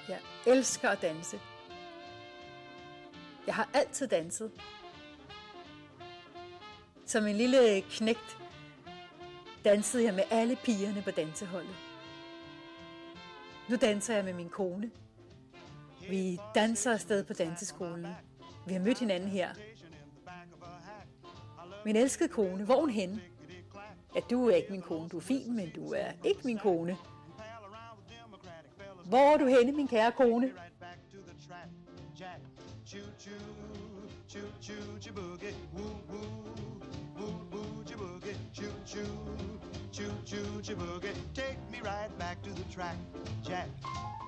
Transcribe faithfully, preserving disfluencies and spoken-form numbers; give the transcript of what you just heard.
Jeg elsker at danse. Jeg har altid danset. Som en lille knægt dansede jeg med alle pigerne på danseholdet. Nu danser jeg med min kone. Vi danser afsted på danseskolen. Vi har mødt hinanden her. Min elskede kone, hvor er hun henne? Ja, du er ikke min kone, du er fin, men du er ikke min kone. Hvor er du henne, min kære kone? Take me right back to the track, Jack.